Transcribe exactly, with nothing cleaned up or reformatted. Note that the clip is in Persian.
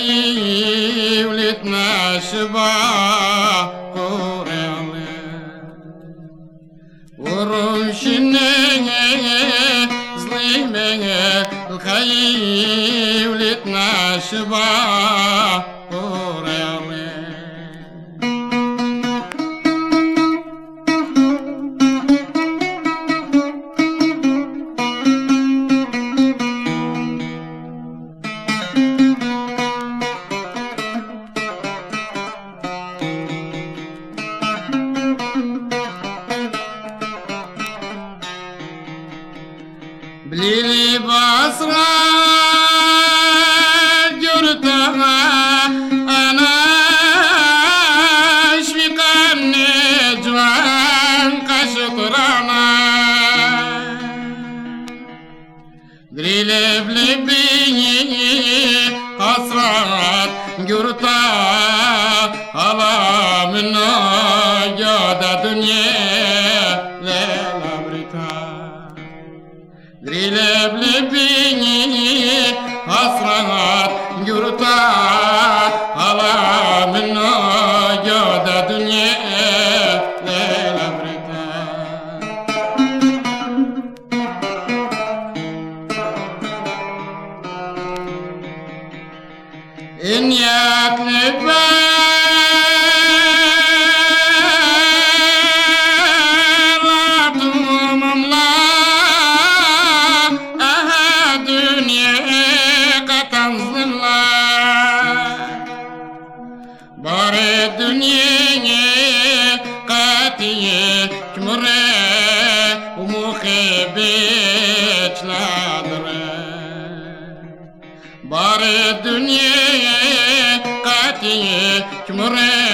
الخيل ولتناشبا قوريالي ورمشني ظليمي الخيل ولتناشبا قوريالي بليلي بصرة جرتها أنا أشفق النجوان كشطرنا بليلي بلبي حسرات جرتها على منا جادة دنيا ليلة بريتا دريلب لبيني حسرات جرتا على من جود دنيا ليلة بريتا إن يكلب باري الدنيا قاتية كمرة ومخي بيت لادرة باري الدنيا قاتية كمرة